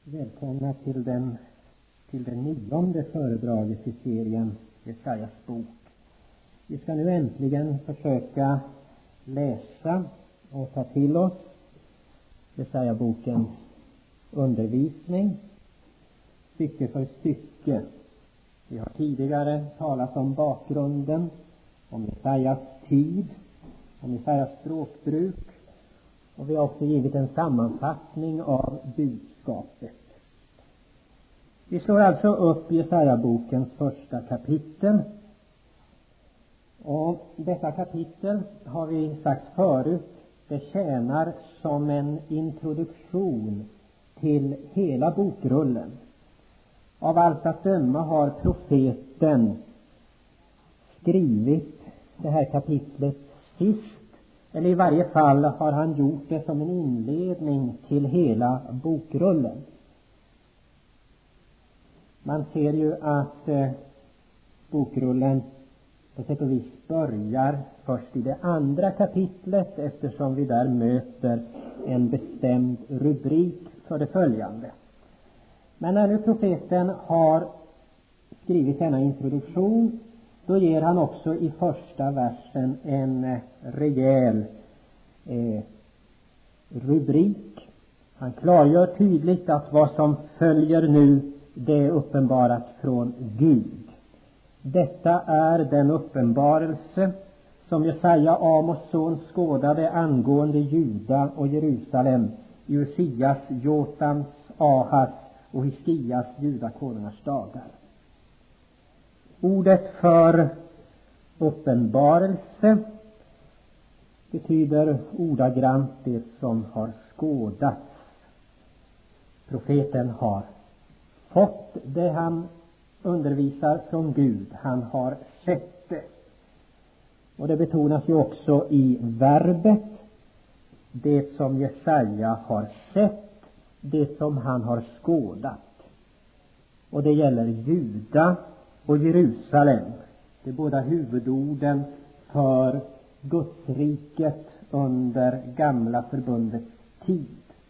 Välkomna till det 9:e föredraget i serien Jesajas bok. Vi ska nu äntligen försöka läsa och ta till oss Jesaja-bokens undervisning stycke för stycke. Vi har tidigare talat om bakgrunden, om Jesajas tid, om Jesajas språkbruk, och vi har också givit en sammanfattning av budskapet. Vi slår alltså upp Jesaja-bokens första kapitel. Och detta kapitel har vi sagt förut, det tjänar som en introduktion till hela bokrullen. Av allt att döma har profeten skrivit det här kapitlet sist, eller i varje fall har han gjort det som en inledning till hela bokrullen. Man ser ju att bokrullen på sätt och vis börjar först i det andra kapitlet, eftersom vi där möter en bestämd rubrik för det följande. Men när nu profeten har skrivit denna introduktion, då ger han också i första versen en rejäl rubrik. Han klargör tydligt att vad som följer nu, det är uppenbarat från Gud. Detta är den uppenbarelse som Jesaja, Amos son, skådade angående Juda och Jerusalem i Usias, Jotams, Ahas och Hiskias judakonungars dagar. Ordet för uppenbarelse betyder ordagrant det som har skådats. Profeten har fått det han undervisar från Gud. Han har sett det. Och det betonas ju också i verbet. Det som Jesaja har sett, det som han har skådat. Och det gäller Juda och Jerusalem. Det är båda huvudorden för Gudsriket under gamla förbundets tid.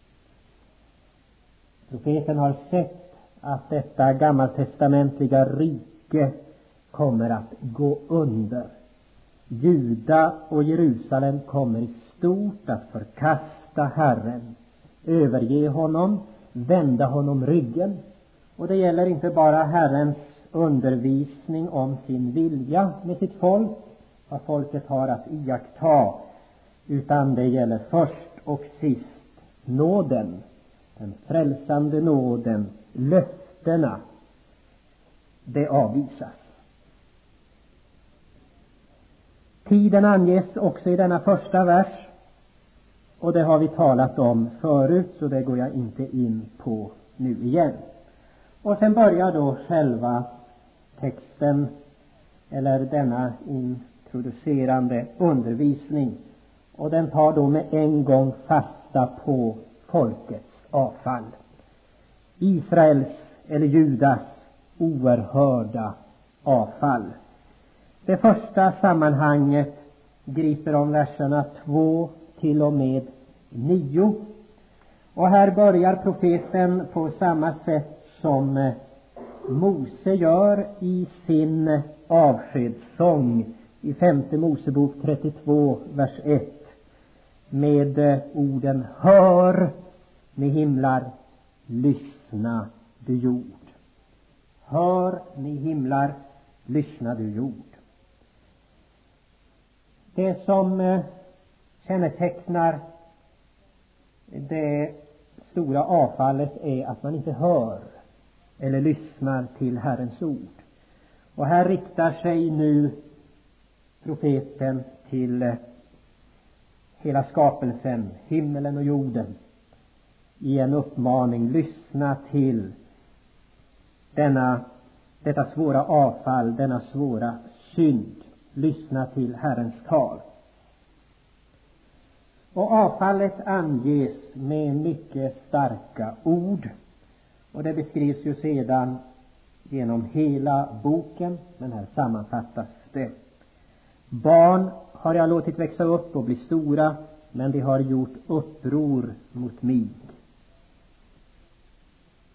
Profeten har sett att detta gammaltestamentliga rike kommer att gå under. Juda och Jerusalem kommer i stort att förkasta Herren, överge honom, vända honom ryggen. Och det gäller inte bara Herrens undervisning om sin vilja med sitt folk, vad folket har att iaktta, utan det gäller först och sist nåden, den frälsande nåden, löftena. Det avvisas. Tiden anges också i denna första vers, och det har vi talat om förut, så det går jag inte in på nu igen. Och sen börjar då själva texten, eller denna introducerande undervisning, och den tar då med en gång fasta på folkets avfall. Israels eller Judas oerhörda avfall. Det första sammanhanget griper om verserna 2 till och med 9. Och här börjar profeten på samma sätt som Mose gör i sin avskedssång i 5:e Mosebok 32, vers 1, med orden: hör, ni himlar, lyssna du jord. Hör, ni himlar, lyssna du jord. Det som kännetecknar det stora avfallet är att man inte hör eller lyssnar till Herrens ord. Och här riktar sig nu profeten till hela skapelsen, himmelen och jorden, i en uppmaning: lyssna till detta svåra avfall, denna svåra synd. Lyssna till Herrens tal. Och avfallet anges med mycket starka ord, och det beskrivs ju sedan genom hela boken, men här sammanfattas det. Barn har jag låtit växa upp och bli stora, men de har gjort uppror mot mig.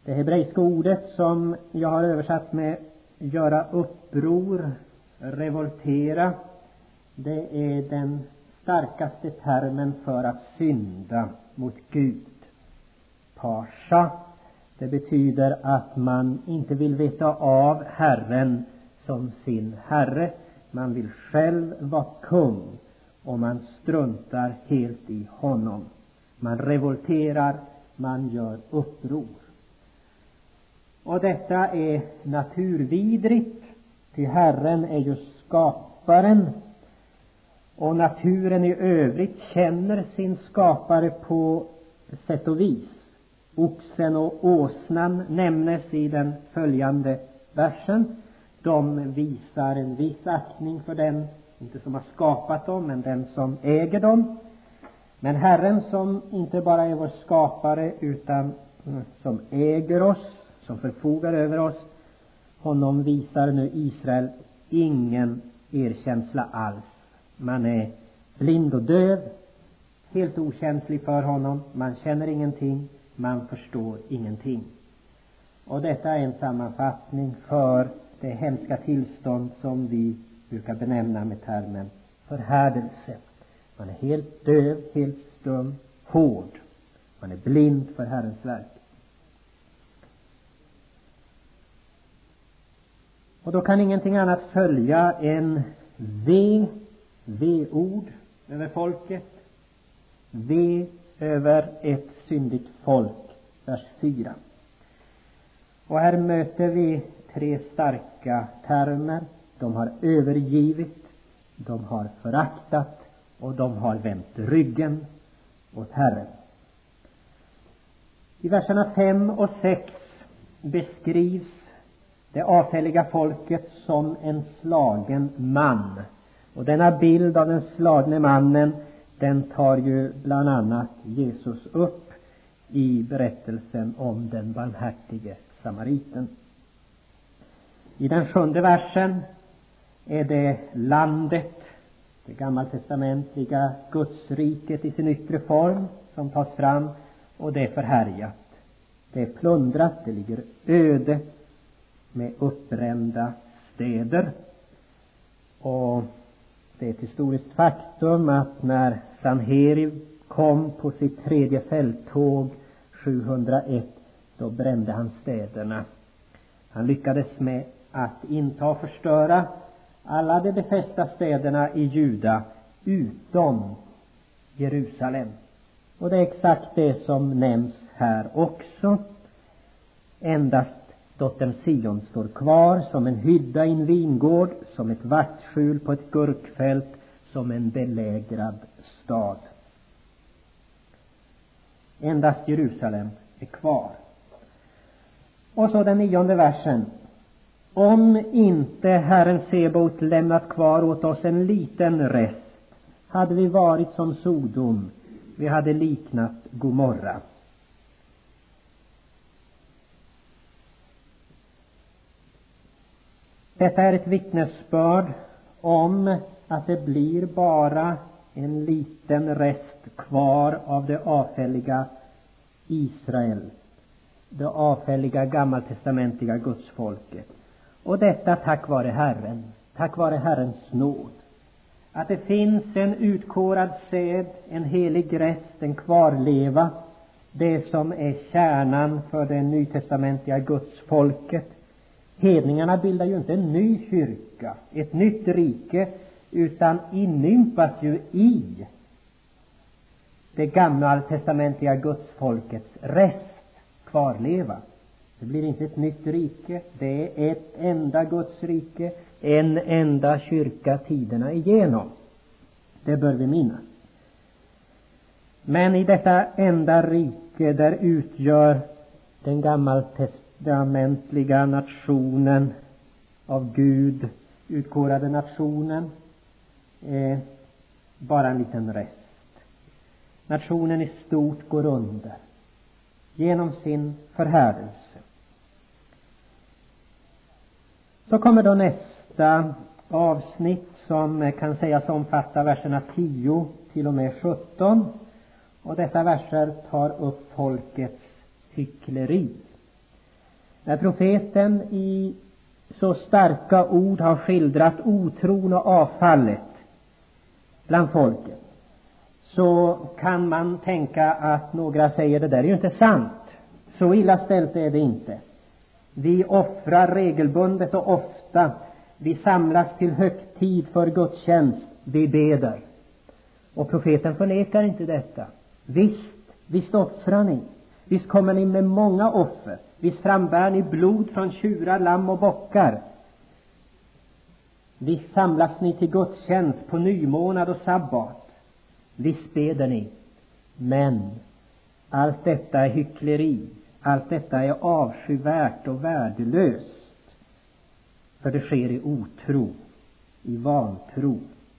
Det hebreiska ordet som jag har översatt med göra uppror, revoltera, det är den starkaste termen för att synda mot Gud. Pasha, det betyder att man inte vill veta av Herren som sin Herre. Man vill själv vara kung och man struntar helt i honom. Man revolterar, man gör uppror. Och detta är naturvidrigt, ty Herren är ju skaparen. Och naturen i övrigt känner sin skapare på sätt och vis. Oxen och åsnan nämnes i den följande versen. De visar en viss aktning för den, inte som har skapat dem, men den som äger dem. Men Herren, som inte bara är vår skapare utan som äger oss, som förfogar över oss, honom visar nu Israel ingen erkänsla alls. Man är blind och döv, helt okänslig för honom. Man känner ingenting, man förstår ingenting. Och detta är en sammanfattning för det hemska tillstånd som vi brukar benämna med termen förhärdelse. Man är helt döv, helt stum, hård. Man är blind för Herrens verk. Och då kan ingenting annat följa än V-ord över folket. V över ett syndigt folk. Vers 4. Och här möter vi tre starka termer. De har övergivit, de har föraktat och de har vänt ryggen åt Herren. I verserna 5 och 6 beskrivs det avfälliga folket som en slagen man. Och denna bild av den slagne mannen, den tar ju bland annat Jesus upp i berättelsen om den barmhärtige samariten. I den 7:e versen är det landet, det gammaltestamentliga Gudsriket i sin yttre form, som tas fram, och det är förhärjat. Det är plundrat, det ligger öde med uppbrända städer. Och det är ett historiskt faktum att när Sanherib kom på sitt 3:e fälttåg 701, då brände han städerna. Han lyckades med att inta och förstöra alla de befästa städerna i Juda utom Jerusalem. Och det är exakt det som nämns här också. Endast dottern Sion står kvar som en hydda i en vingård, som ett vaktskjul på ett gurkfält, som en belägrad stad. Endast Jerusalem är kvar. Och så den 9:e versen. Om inte Herren Sebot lämnat kvar åt oss en liten rest, hade vi varit som Sodom, vi hade liknat Gomorra. Detta är ett vittnesbörd om att det blir bara en liten rest kvar av det avfälliga Israel, det avfälliga gammaltestamentliga gudsfolket. Och detta tack vare Herren, tack vare Herrens nåd. Att det finns en utkårad säd, en helig rest, en kvarleva, det som är kärnan för det nytestamentliga gudsfolket. Hedningarna bildar ju inte en ny kyrka, ett nytt rike, utan inympas ju i det gammaltestamentliga gudsfolkets rest, kvarleva. Det blir inte ett nytt rike, det är ett enda Guds rike, en enda kyrka tiderna igenom. Det bör vi minnas. Men i detta enda rike, där utgör den gammaltestamentliga nationen, av Gud utkårade nationen, bara en liten rest. Nationen i stort går under genom sin förhärdelse. Så kommer då nästa avsnitt, som kan sägas omfatta verserna 10 till och med 17. Och dessa verser tar upp folkets hyckleri. När profeten i så starka ord har skildrat otron och avfallet bland folket, så kan man tänka att några säger: det där är ju inte sant. Så illa ställt är det inte. Vi offrar regelbundet och ofta. Vi samlas till högtid för gudstjänst. Vi beder. Och profeten förnekar inte detta. Visst offrar ni. Visst kommer ni med många offer. Visst frambär ni blod från tjurar, lamm och bockar. Visst samlas ni till gudstjänst på nymånad och sabbat. Visst beder ni. Men allt detta är hyckleri. Allt detta är avskyvärt och värdelöst. För det sker i otro, i vantro.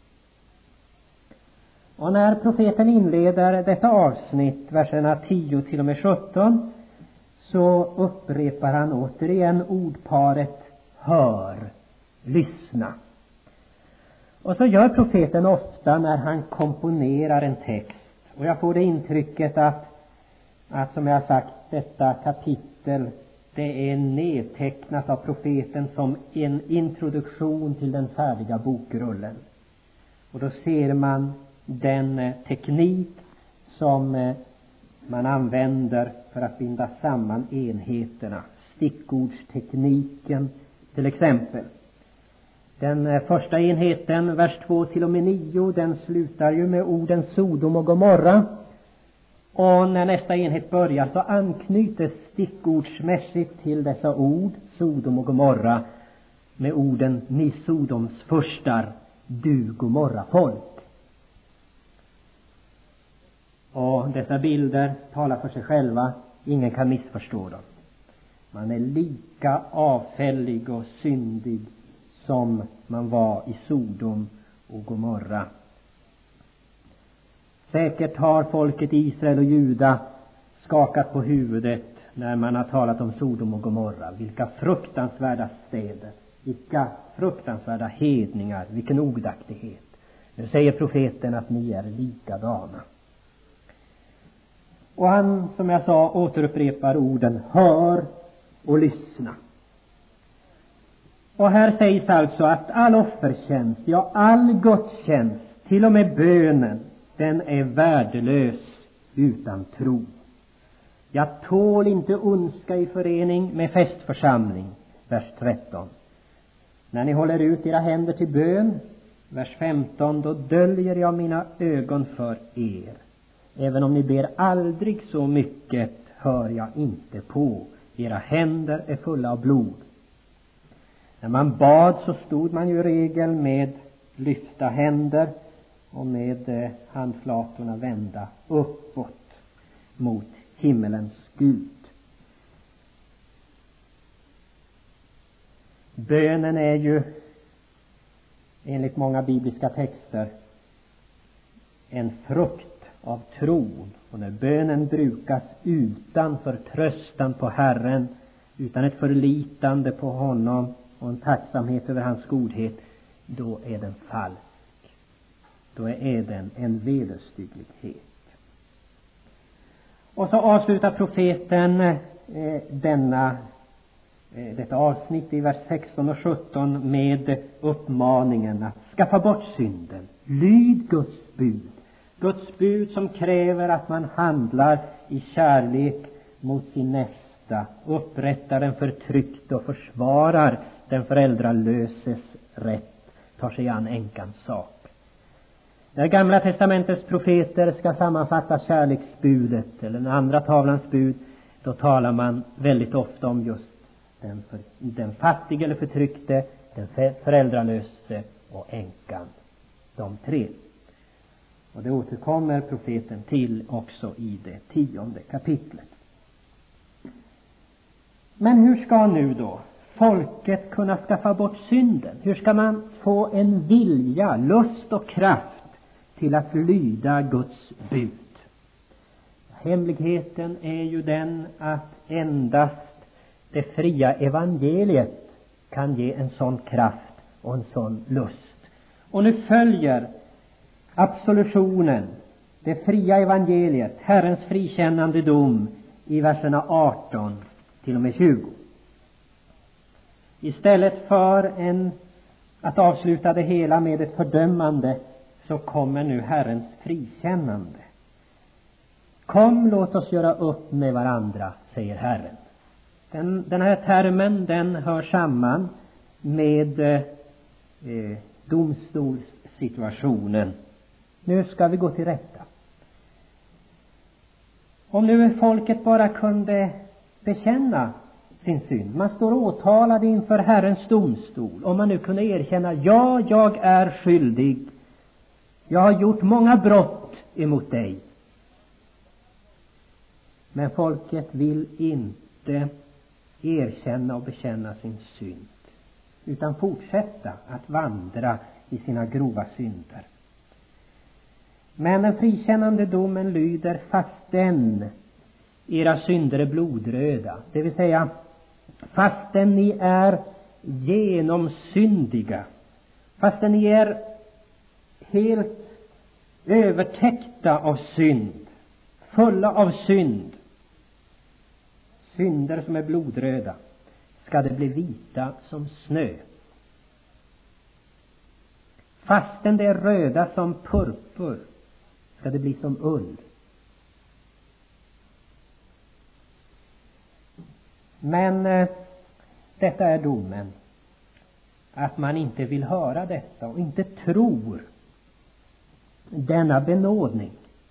Och när profeten inleder detta avsnitt, verserna 10 till och med 17, så upprepar han återigen ordparet hör, lyssna. Och så gör profeten ofta när han komponerar en text. Och jag får det intrycket att som jag har sagt, detta kapitel, det är nedtecknat av profeten som en introduktion till den färdiga bokrullen. Och då ser man den teknik som man använder för att binda samman enheterna. Stickordstekniken till exempel. Den första enheten, vers 2 till och med 9, den slutar ju med orden Sodom och Gomorra. Och när nästa enhet börjar så anknyter stickordsmässigt till dessa ord, Sodom och Gomorra, med orden ni Sodoms furstar, du Gomorra folk. Och dessa bilder talar för sig själva. Ingen kan missförstå dem. Man är lika avfällig och syndig som man var i Sodom och Gomorra. Säkert har folket Israel och Juda skakat på huvudet när man har talat om Sodom och Gomorra. Vilka fruktansvärda städer, vilka fruktansvärda hedningar, vilken ogudaktighet. Nu säger profeten att ni är likadana. Och han, som jag sa, återupprepar orden hör och lyssna. Och här sägs alltså att all offertjänst, ja all gudstjänst, till och med bönen, den är värdelös utan tro. Jag tål inte ondska i förening med festförsamling, vers 13. När ni håller ut era händer till bön, vers 15, då döljer jag mina ögon för er. Även om ni ber aldrig så mycket hör jag inte på. Era händer är fulla av blod. När man bad så stod man ju i regel med lyfta händer och med handflatorna vända uppåt mot himmelens Gud. Bönen är ju enligt många bibliska texter en frukt av tron. Och när bönen brukas utan förtröstan på Herren, utan ett förlitande på honom och en tacksamhet över hans godhet, då är den falsk. Då är den en vederstygglighet. Och så avslutar profeten detta avsnitt i vers 16 och 17 med uppmaningen att skaffa bort synden. Lyd Guds bud. Guds bud som kräver att man handlar i kärlek mot sin nästa, upprättar den förtryckte och försvarar den föräldralöses rätt, tar sig an änkans sak. När Gamla testamentets profeter ska sammanfatta kärleksbudet eller den andra tavlans bud, då talar man väldigt ofta om just den fattige eller förtryckte, den föräldralöse och änkan. De tre. Och det återkommer profeten till också i det 10:e kapitlet. Men hur ska nu då folket kunna skaffa bort synden? Hur ska man få en vilja, lust och kraft till att lyda Guds bud? Hemligheten är ju den att endast det fria evangeliet kan ge en sån kraft och en sån lust. Och nu följer absolutionen, det fria evangeliet, Herrens frikännande dom i verserna 18 till och med 20. Istället för att avsluta det hela med ett fördömande, så kommer nu Herrens frikännande. Kom, låt oss göra upp med varandra, säger Herren. Den här termen, den hör samman med domstolssituationen. Nu ska vi gå till rätta. Om nu folket bara kunde bekänna sin synd. Man står åtalad inför Herrens domstol. Om man nu kunde erkänna, ja, jag är skyldig. Jag har gjort många brott emot dig. Men folket vill inte erkänna och bekänna sin synd, utan fortsätta att vandra i sina grova synder. Men den frikännande domen lyder: fastän era synder är blodröda, det vill säga fastän ni är genomsyndiga, fastän ni är helt övertäckta av synd, fulla av synd, synder som är blodröda, ska det bli vita som snö. Fastän det är röda som purpur, ska det bli som ull. Men detta är domen, att man inte vill höra detta och inte tror denna benådning.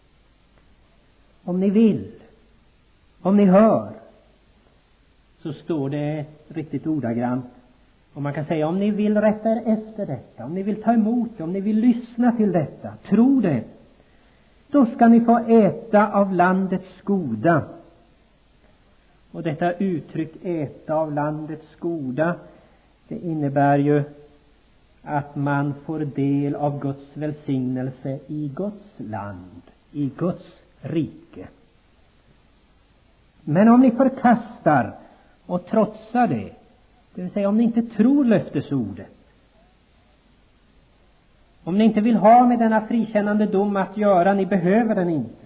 Om ni vill, om ni hör, så står det riktigt ordagrant, och man kan säga, om ni vill rätta er efter detta, om ni vill ta emot det, om ni vill lyssna till detta, tro det, då ska ni få äta av landets goda. Och detta uttryck, äta av landets goda, det innebär ju att man får del av Guds välsignelse i Guds land, i Guds rike. Men om ni förkastar och trotsar det vill säga om ni inte tror löftesordet, om ni inte vill ha med denna frikännande dom att göra, ni behöver den inte,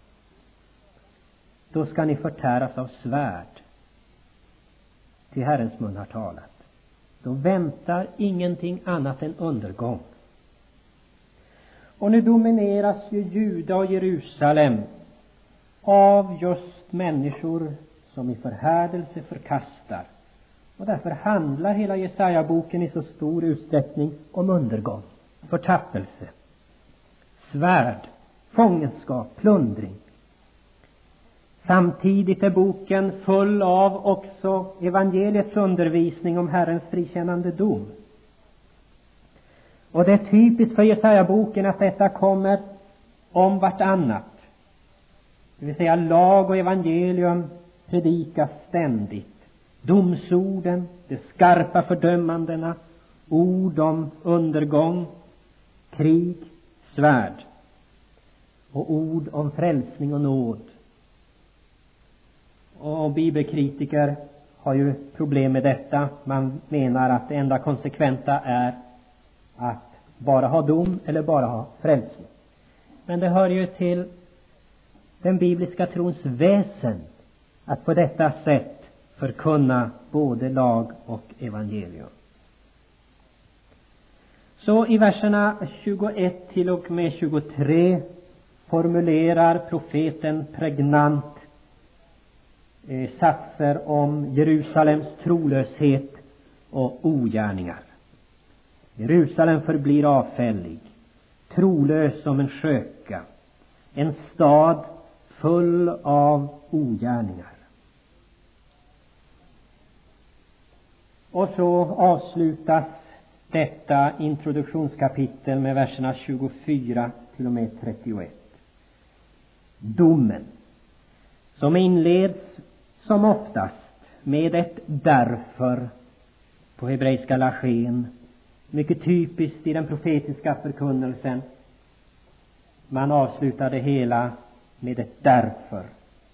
då ska ni förtäras av svärd. Till Herrens mun har talat. Då väntar ingenting annat än undergång. Och nu domineras ju Juda och Jerusalem av just människor som i förhärdelse förkastar. Och därför handlar hela Jesaja-boken i så stor utsträckning om undergång, förtappelse, svärd, fångenskap, plundring. Samtidigt är boken full av också evangeliets undervisning om Herrens frikännande dom. Och det är typiskt för Jesaja-boken att detta kommer om vartannat. Det vill säga lag och evangelium predikas ständigt. Domsorden, de skarpa fördömandena, ord om undergång, krig, svärd, och ord om frälsning och nåd. Och bibelkritiker har ju problem med detta. Man menar att det enda konsekventa är att bara ha dom eller bara ha frälsning. Men det hör ju till den bibliska trons väsen att på detta sätt förkunna både lag och evangelium. Så i verserna 21 till och med 23 formulerar profeten pregnant satser om Jerusalems trolöshet och ogärningar. Jerusalem förblir avfällig, trolös som en sköka, en stad full av ogärningar. Och så avslutas detta introduktionskapitel med verserna 24 till och med 31. Domen, som inleds som oftast med ett därför på hebreiska lachen, mycket typiskt i den profetiska förkunnelsen. Man avslutar det hela med ett därför.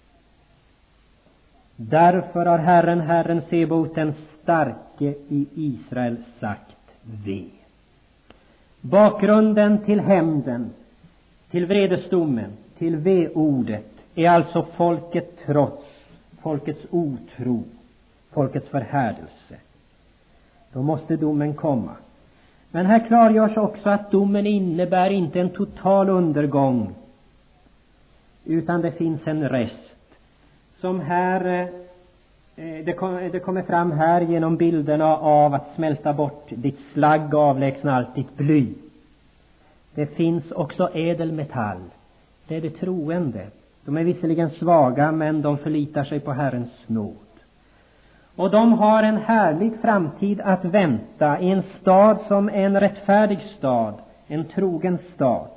Därför har Herren Sebaot den starke i Israel sagt ve. Bakgrunden till hämnden, till vredesdomen, till ve-ordet är alltså folkets trots, folkets otro, folkets förhärdelse. Då måste domen komma. Men här klargörs också att domen innebär inte en total undergång, utan det finns en rest. Som här, det kommer fram här genom bilderna av att smälta bort ditt slagg och avlägsna allt ditt bly. Det finns också ädelmetall. Det är det troende. De är visserligen svaga, men de förlitar sig på Herrens nåd. Och de har en härlig framtid att vänta i en stad som en rättfärdig stad, en trogen stad.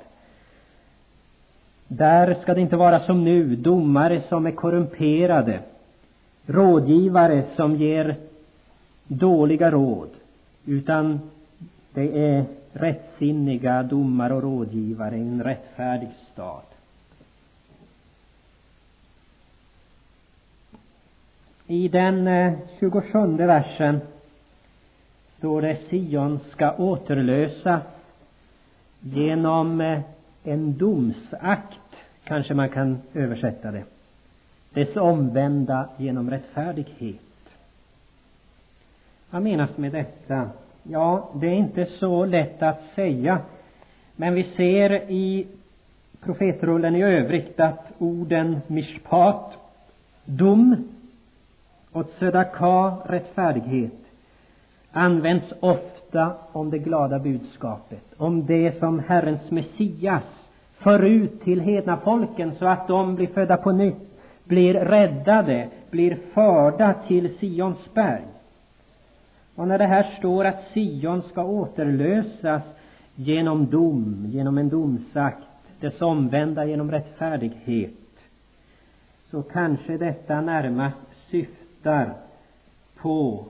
Där ska det inte vara som nu, domare som är korrumperade, rådgivare som ger dåliga råd, utan det är rättsinniga domare och rådgivare i en rättfärdig stad. I den 27 versen står det: Sion ska återlösas genom en domsakt, kanske man kan översätta det. Dess omvända genom rättfärdighet. Vad menas med detta? Ja, det är inte så lätt att säga. Men vi ser i profetrullen i övrigt att orden mishpat, dom, och tzedaka, rättfärdighet, används ofta om det glada budskapet, om det som Herrens Messias för ut till hedna folken så att de blir födda på nytt, blir räddade, blir förda till Sions berg. Och när det här står att Sion ska återlösas genom dom, genom en domsakt, dess omvända genom rättfärdighet, så kanske detta närmast syftar på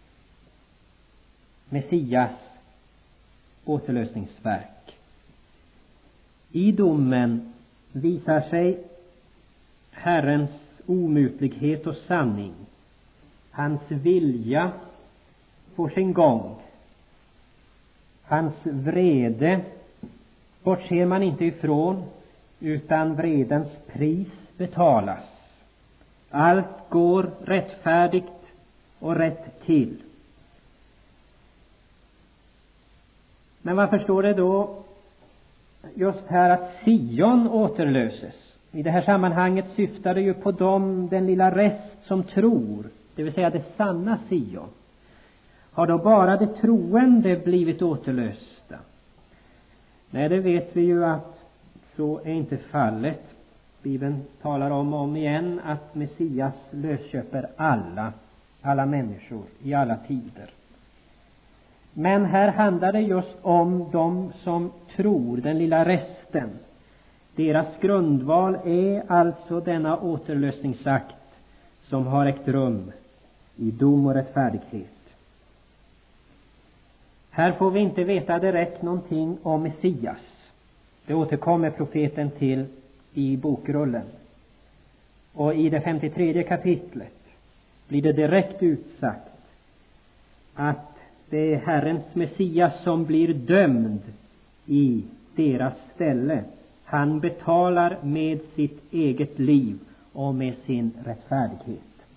Messias återlösningsverk. I domen visar sig Herrens omutlighet och sanning. Hans vilja får sin gång. Hans vrede bortser man inte ifrån, utan vredens pris betalas. Allt går rättfärdigt och rätt till. Men varför står det då just här att Sion återlöses? I det här sammanhanget syftar det ju på den lilla rest som tror, det vill säga det sanna Sion. Har då bara det troende blivit återlösta? Nej, det vet vi ju att så är inte fallet. Bibeln talar om igen att Messias lösköper alla människor i alla tider. Men här handlar det just om de som tror, den lilla resten. Deras grundval är alltså denna återlösningsakt som har ägt rum i dom och rättfärdighet. Här får vi inte veta direkt någonting om Messias. Det återkommer profeten till i bokrullen. Och i det 53 kapitlet blir det direkt utsagt att det är Herrens Messias som blir dömd i deras ställe. Han betalar med sitt eget liv och med sin rättfärdighet.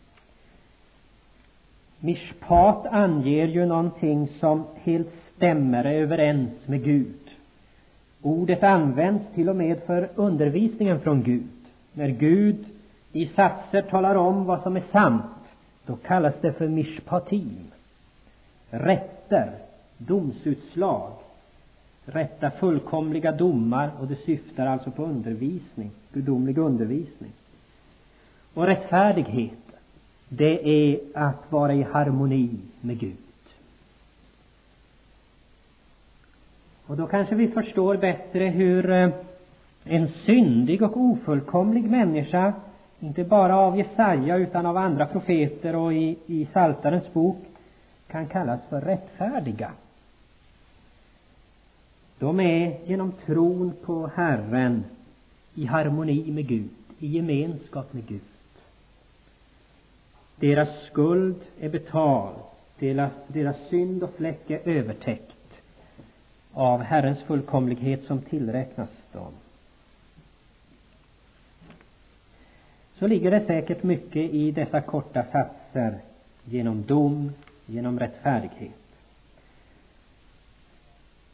Mishpat anger ju någonting som helt stämmer överens med Gud. Ordet används till och med för undervisningen från Gud. När Gud i satser talar om vad som är sant, då kallas det för mishpatim. Rätter, domsutslag, rätta fullkomliga domar, och det syftar alltså på undervisning, gudomlig undervisning. Och rättfärdighet, det är att vara i harmoni med Gud. Och då kanske vi förstår bättre hur en syndig och ofullkomlig människa, inte bara av Jesaja utan av andra profeter och i Psaltarens bok, kan kallas för rättfärdiga. De är genom tron på Herren i harmoni med Gud, i gemenskap med Gud. Deras skuld är betald, deras synd och fläck är övertäckt av Herrens fullkomlighet som tillräknas dem. Så ligger det säkert mycket i dessa korta satser genom dom, genom rättfärdighet.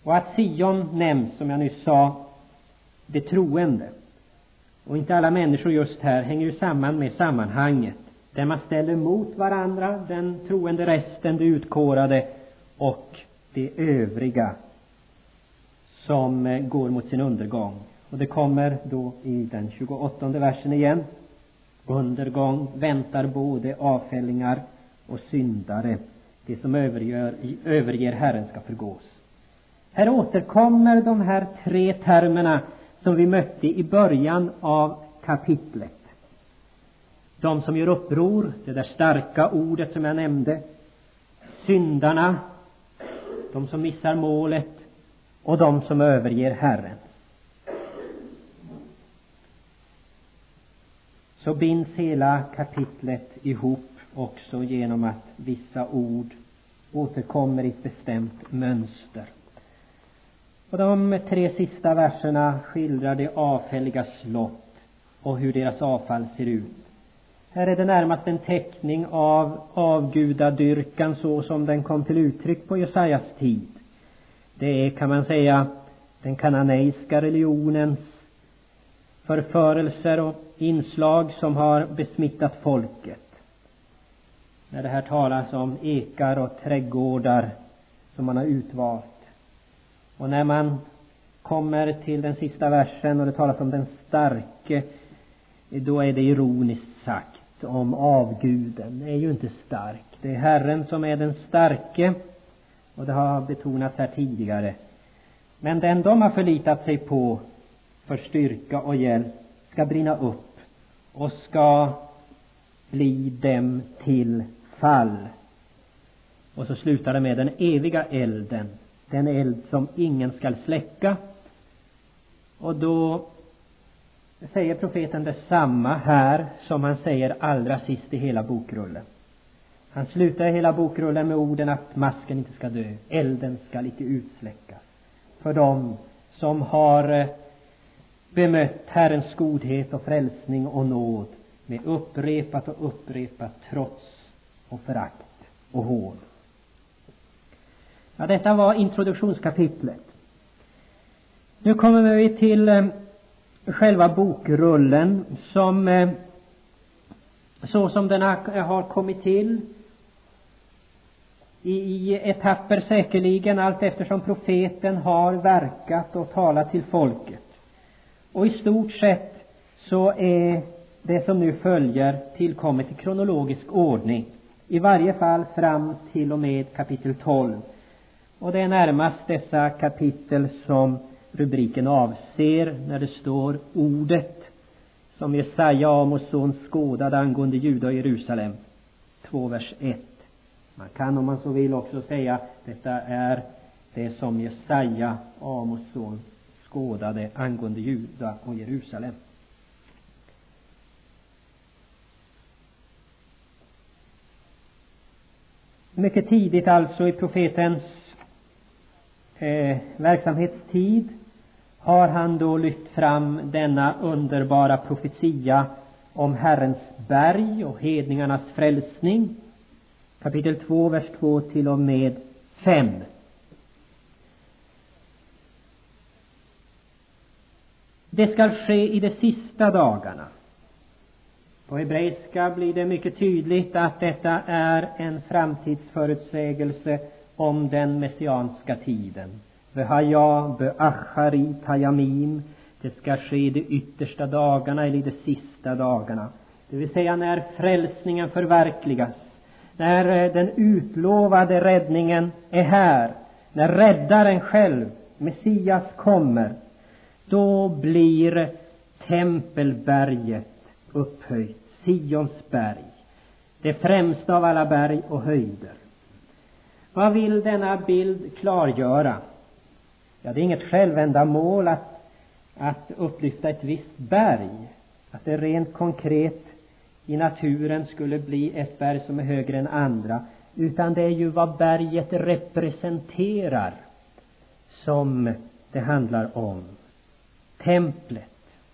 Och att Sion nämns, som jag nyss sa, det troende. Och inte alla människor just här hänger ju samman med sammanhanget. Där man ställer mot varandra den troende resten, det utkårade, och det övriga som går mot sin undergång. Och det kommer då i den 28:e versen igen. Undergång väntar både avfällingar och syndare. Det som överger Herren ska förgås. Här återkommer de här 3 termerna som vi mötte i början av kapitlet. De som gör uppror, det där starka ordet som jag nämnde. Syndarna, de som missar målet, och de som överger Herren. Så binds hela kapitlet ihop också genom att vissa ord återkommer i ett bestämt mönster. Och de 3 sista verserna skildrar det avfälliga slott och hur deras avfall ser ut. Här är det närmast en teckning av avgudadyrkan så som den kom till uttryck på Jesajas tid. Det är, kan man säga, den kananeiska religionens förförelser och inslag som har besmittat folket. När det här talas om ekar och trädgårdar som man har utvalt. Och när man kommer till den sista versen och det talas om den starke, då är det ironiskt sagt om avguden. Den är ju inte stark. Det är Herren som är den starke, och det har betonats här tidigare. Men den de har förlitat sig på för styrka och hjälp ska brinna upp och ska bli dem till fall. Och så slutar det med den eviga elden, den eld som ingen skall släcka. Och då säger profeten detsamma här som han säger allra sist i hela bokrullen. Han slutar hela bokrullen med orden att masken inte ska dö, elden ska inte utsläckas. För dem som har bemött Herrens godhet och frälsning och nåd med upprepat trots och förakt och hån. Ja, detta var introduktionskapitlet. Nu kommer vi till själva bokrullen som så som den har kommit till i etapper säkerligen allt eftersom profeten har verkat och talat till folket. Och i stort sett så är det som nu följer tillkommet i kronologisk ordning. I varje fall fram till och med kapitel 12. Och det är närmast dessa kapitel som rubriken avser när det står ordet som Jesaja, Amos son, skådade angående Juda och Jerusalem. 2 vers 1. Man kan om man så vill också säga detta är det som Jesaja, Amos son, skådade angående Juda och Jerusalem. Mycket tidigt alltså i profetens verksamhetstid har han då lyft fram denna underbara profetia om Herrens berg och hedningarnas frälsning. Kapitel 2, vers 2 till och med 5. Det ska ske i de sista dagarna. På hebreiska blir det mycket tydligt att detta är en framtidsförutsägelse om den messianska tiden. Vehaja beacharit hayamim. Det ska ske i de yttersta dagarna eller i de sista dagarna. Det vill säga när frälsningen förverkligas. När den utlovade räddningen är här. När räddaren själv, Messias, kommer. Då blir tempelberget upphöjt. Sions berg. Det främsta av alla berg och höjder. Vad vill denna bild klargöra? Ja, det är inget självändamål att upplyfta ett visst berg. Att det rent konkret i naturen skulle bli ett berg som är högre än andra. Utan det är ju vad berget representerar som det handlar om. Templet.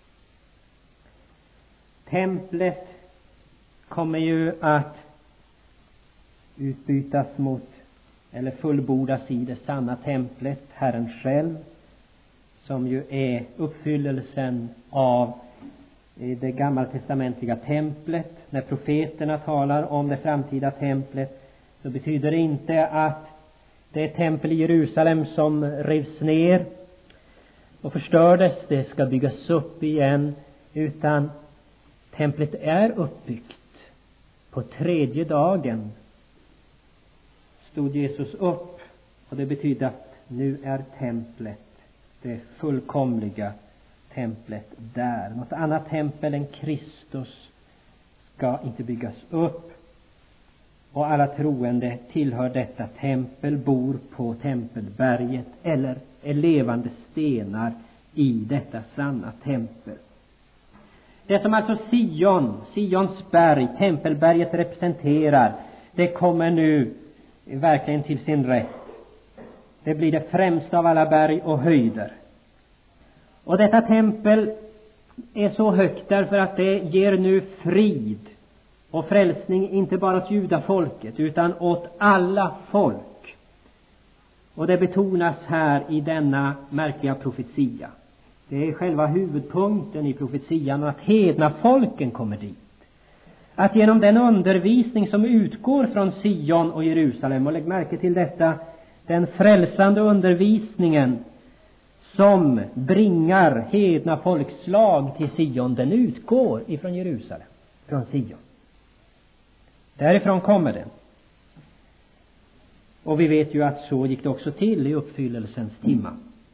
Templet kommer ju att utbytas mot eller fullbordas i det sanna templet, Herren själv, som ju är uppfyllelsen av det gammaltestamentliga templet. När profeterna talar om det framtida templet, så betyder det inte att det är tempel i Jerusalem som rivs ner och förstördes, det ska byggas upp igen, utan templet är uppbyggt. På 3:e dagen stod Jesus upp, och det betyder att nu är templet, det fullkomliga templet, där. Något annat tempel än Kristus ska inte byggas upp, och alla troende tillhör detta tempel, bor på tempelberget eller är levande stenar i detta sanna tempel. Det som alltså Sions berg, tempelberget, representerar, det kommer nu verkligen till sin rätt. Det blir det främsta av alla berg och höjder. Och detta tempel är så högt därför att det ger nu frid och frälsning inte bara åt judafolket utan åt alla folk. Och det betonas här i denna märkliga profetia. Det är själva huvudpunkten i profetian, att hedna folken kommer dit. Att genom den undervisning som utgår från Sion och Jerusalem, och lägg märke till detta, den frälsande undervisningen som bringar hedna folkslag till Sion, den utgår ifrån Jerusalem, från Sion. Därifrån kommer den. Och vi vet ju att så gick det också till i uppfyllelsens timma.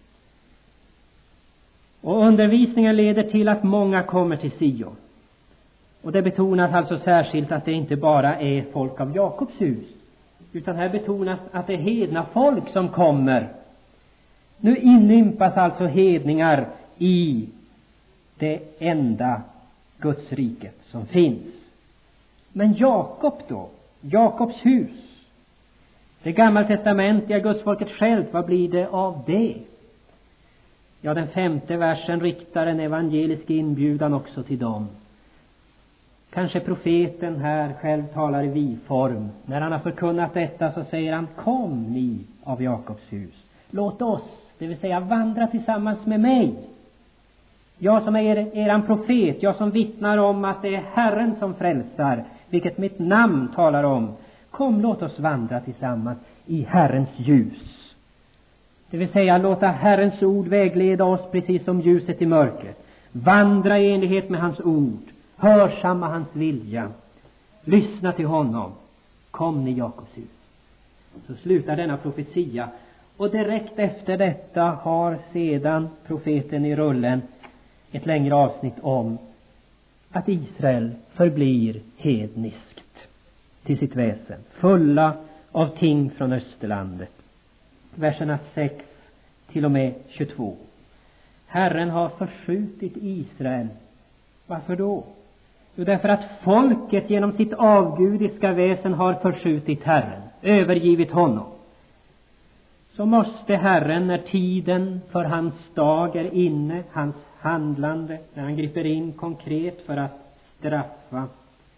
Och undervisningen leder till att många kommer till Sion. Och det betonas alltså särskilt att det inte bara är folk av Jakobs hus, utan här betonas att det är hedna folk som kommer. Nu inympas alltså hedningar i det enda Guds riket som finns. Men Jakob då? Jakobs hus? Det gammaltestamentliga Gudsfolket självt, vad blir det av det? Ja, den 5:e versen riktar en evangelisk inbjudan också till dem. Kanske profeten här själv talar i vi-form. När han har förkunnat detta så säger han: kom ni av Jakobs hus, låt oss, det vill säga vandra tillsammans med mig. Jag som är eran profet, jag som vittnar om att det är Herren som frälsar, vilket mitt namn talar om. Kom, låt oss vandra tillsammans i Herrens ljus. Det vill säga låta Herrens ord vägleda oss precis som ljuset i mörkret. Vandra i enlighet med hans ord. Hörsamma hans vilja. Lyssna till honom. Kom ni Jakobs hus. Så slutar denna profetia. Och direkt efter detta har sedan profeten i rullen ett längre avsnitt om att Israel förblir hedniskt till sitt väsen, fulla av ting från Österlandet. Verserna 6 till och med 22. Herren har förskjutit Israel. Varför då? Jo, därför att folket genom sitt avgudiska väsen har förskjutit Herren, övergivit honom. Så måste Herren, när tiden för hans dag är inne, hans handlande, när han griper in konkret för att straffa,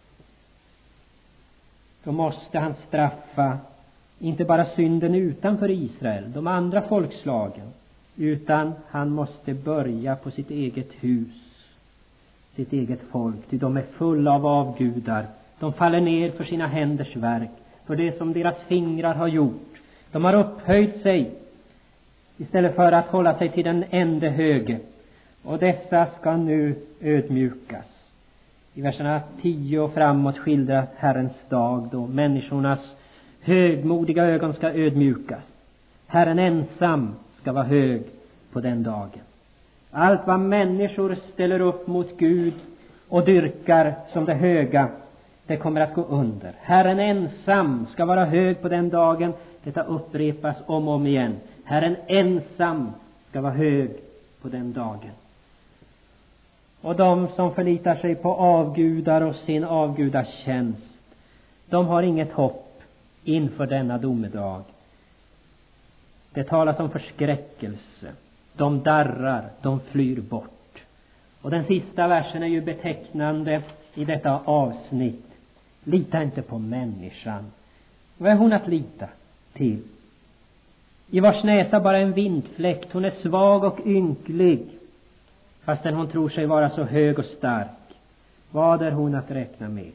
då måste han straffa inte bara synden utanför Israel, de andra folkslagen, utan han måste börja på sitt eget hus, sitt eget folk. Ty de är fulla av avgudar. De faller ner för sina händers verk, för det som deras fingrar har gjort. De har upphöjt sig istället för att hålla sig till den ende höge. Och dessa ska nu ödmjukas. I verserna 10 och framåt skildras Herrens dag, då människornas högmodiga ögon ska ödmjukas. Herren ensam ska vara hög på den dagen. Allt vad människor ställer upp mot Gud och dyrkar som det höga, det kommer att gå under. Herren ensam ska vara hög på den dagen. Detta upprepas om och om igen. Herren ensam ska vara hög på den dagen. Och de som förlitar sig på avgudar och sin avgudatjänst, de har inget hopp inför denna domedag. Det talas om förskräckelse. De darrar, de flyr bort. Och den sista versen är ju betecknande i detta avsnitt. Lita inte på människan. Vad är hon att lita? till. I vars näsa bara en vindfläkt. Hon är svag och ynklig, fastän hon tror sig vara så hög och stark. Vad är hon att räkna med?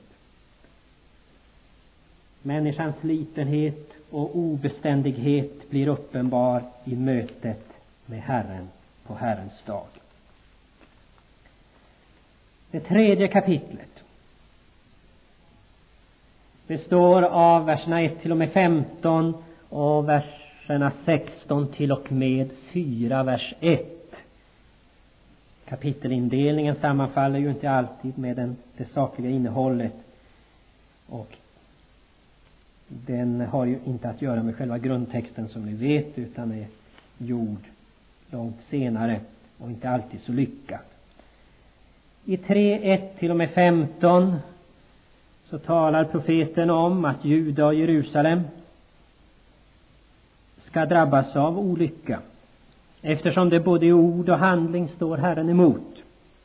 Människans litenhet och obeständighet blir uppenbar i mötet med Herren på Herrens dag. Det tredje kapitlet består av verserna 1 till och med 15 och verserna 16 till och med 4 vers 1. Kapitelindelningen sammanfaller ju inte alltid med det sakliga innehållet, och den har ju inte att göra med själva grundtexten som ni vet, utan är gjord långt senare och inte alltid så lyckad. I 3:1 till och med 15 så talar profeten om att Juda och Jerusalem ska drabbas av olycka, eftersom det både i ord och handling står Herren emot.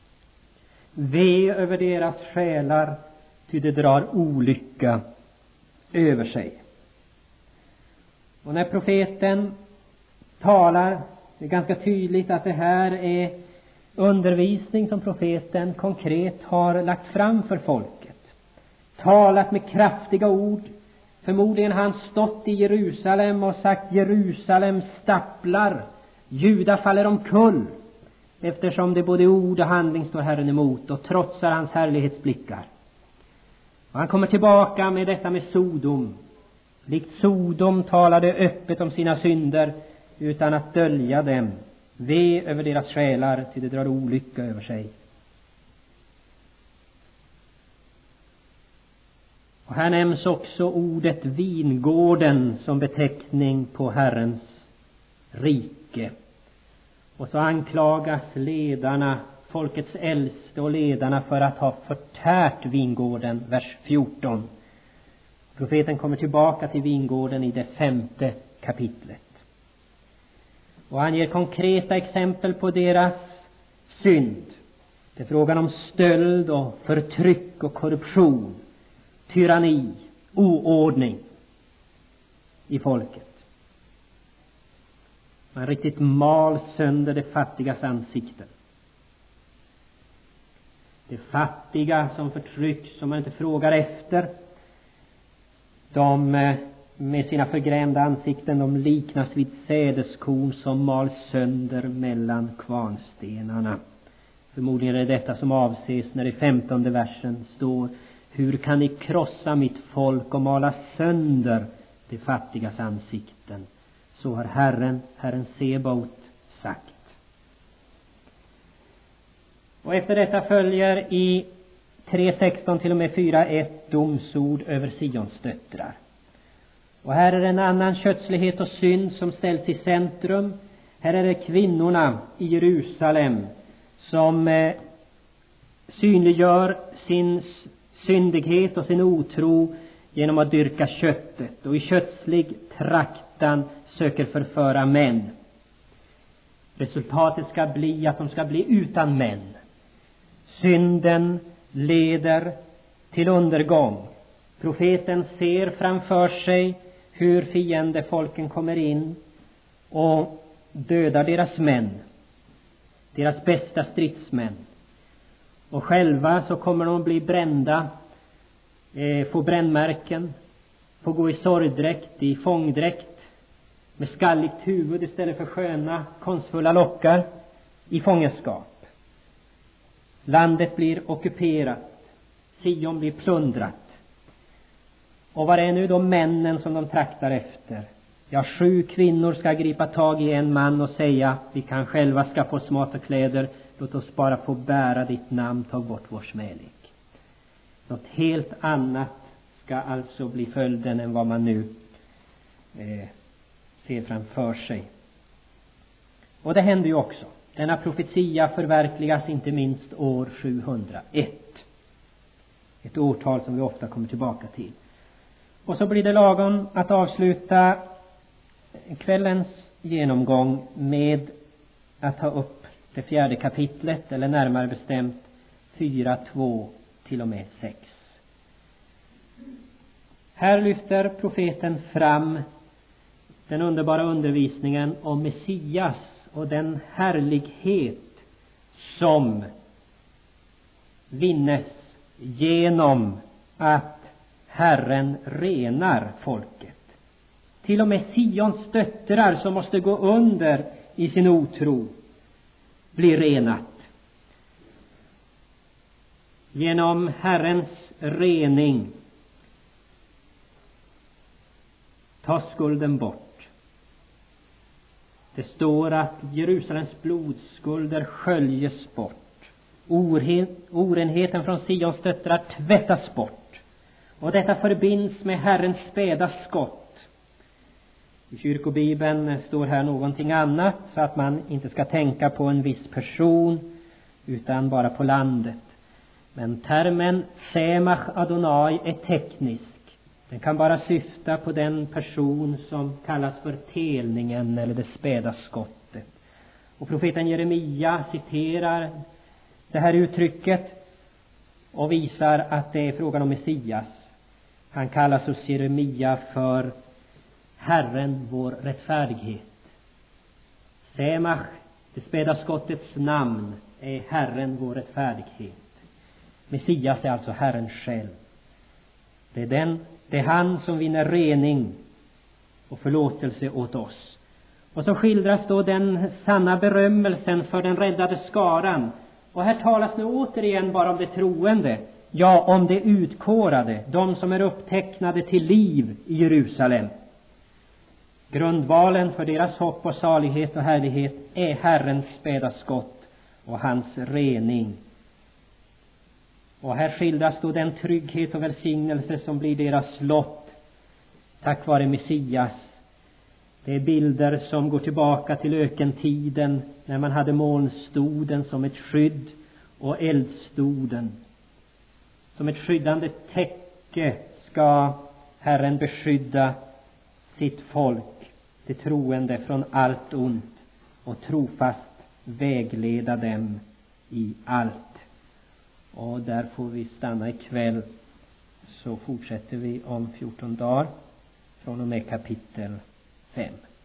Ve över deras själar, ty det drar olycka över sig. Och när profeten talar, det är ganska tydligt att det här är undervisning som profeten konkret har lagt fram för folket. Talat med kraftiga ord. Förmodligen har han stått i Jerusalem och sagt: Jerusalem stapplar, Juda faller omkull, eftersom det både i ord och handling står Herren emot och trotsar hans härlighetsblickar. Och han kommer tillbaka med detta med Sodom. Likt Sodom talade öppet om sina synder utan att dölja dem. Ve över deras själar, till det drar olycka över sig. Och här nämns också ordet vingården som beteckning på Herrens rike. Och så anklagas ledarna, folkets äldste och ledarna, för att ha förtärt vingården, vers 14. Profeten kommer tillbaka till vingården i det 5:e kapitlet. Och han ger konkreta exempel på deras synd. Det är frågan om stöld och förtryck och korruption, tyranni, oordning i folket. Man riktigt mal sönder det fattigas ansikten. Det fattiga som förtrycks, som man inte frågar efter, de med sina förgrämda ansikten, de liknas vid sädeskorn som mal sönder mellan kvarnstenarna. Förmodligen är det detta som avses när i 15:e versen står: hur kan ni krossa mitt folk och mala sönder de fattigas ansikten? Så har Herren Sebaot sagt. Och efter detta följer i 3:16 till och med 4:1 domsord över Sions döttrar. Och här är en annan kötslighet och synd som ställs i centrum. Här är det kvinnorna i Jerusalem som synliggör sin syndighet och sin otro genom att dyrka köttet och i kötslig traktan söker förföra män. Resultatet ska bli att de ska bli utan män. Synden leder till undergång. Profeten ser framför sig hur fiendefolken kommer in och dödar deras män, deras bästa stridsmän. Och själva så kommer de att bli brända, få brännmärken, få gå i sorgdräkt, i fångdräkt, med skalligt huvud istället för sköna, konstfulla lockar, i fångenskap. Landet blir ockuperat, Sion blir plundrat. Och vad är nu de männen som de traktar efter? Ja, 7 kvinnor ska gripa tag i en man och säga: vi kan själva skaffa oss mat och kläder, låt oss bara få bära ditt namn, ta bort vår smälek. Något helt annat ska alltså bli följden än vad man nu ser framför sig. Och det händer ju också. Denna profetia förverkligas inte minst år 701. Ett årtal som vi ofta kommer tillbaka till. Och så blir det lagom att avsluta kvällens genomgång med att ta upp det 4:e kapitlet, eller närmare bestämt 4:2 till och med 6. Här lyfter profeten fram den underbara undervisningen om Messias och den härlighet som vinnes genom att Herren renar folket. Till och med Sions döttrar som måste gå under i sin otro blir renat. Genom Herrens rening tas skulden bort. Det står att Jerusalems blodskulder sköljes bort. Orenheten från Sions döttrar tvättas bort. Och detta förbinds med Herrens späda skott. I kyrkobibeln står här någonting annat, så att man inte ska tänka på en viss person utan bara på landet. Men termen Semach Adonai är teknisk. Den kan bara syfta på den person som kallas för telningen eller det späda skottet. Och profeten Jeremia citerar det här uttrycket och visar att det är frågan om Messias. Han kallas hos Jeremia för Herren vår rättfärdighet. Semach, det späda skottets namn, är Herren vår rättfärdighet. Messias är alltså Herren själv. Det är han som vinner rening och förlåtelse åt oss. Och så skildras då den sanna berömmelsen för den räddade skaran. Och här talas nu återigen bara om det troende. Ja, om det utkårade, de som är upptecknade till liv i Jerusalem. Grundvalen för deras hopp och salighet och härlighet är Herrens späda skott och hans rening. Och här skildras då den trygghet och välsignelse som blir deras lott tack vare Messias. Det är bilder som går tillbaka till ökentiden, när man hade molnstoden som ett skydd och eldstoden. Som ett skyddande täcke ska Herren beskydda sitt folk, det troende, från allt ont och trofast vägleda dem i allt. Och där får vi stanna ikväll, så fortsätter vi om 14 dagar från och med kapitel 5.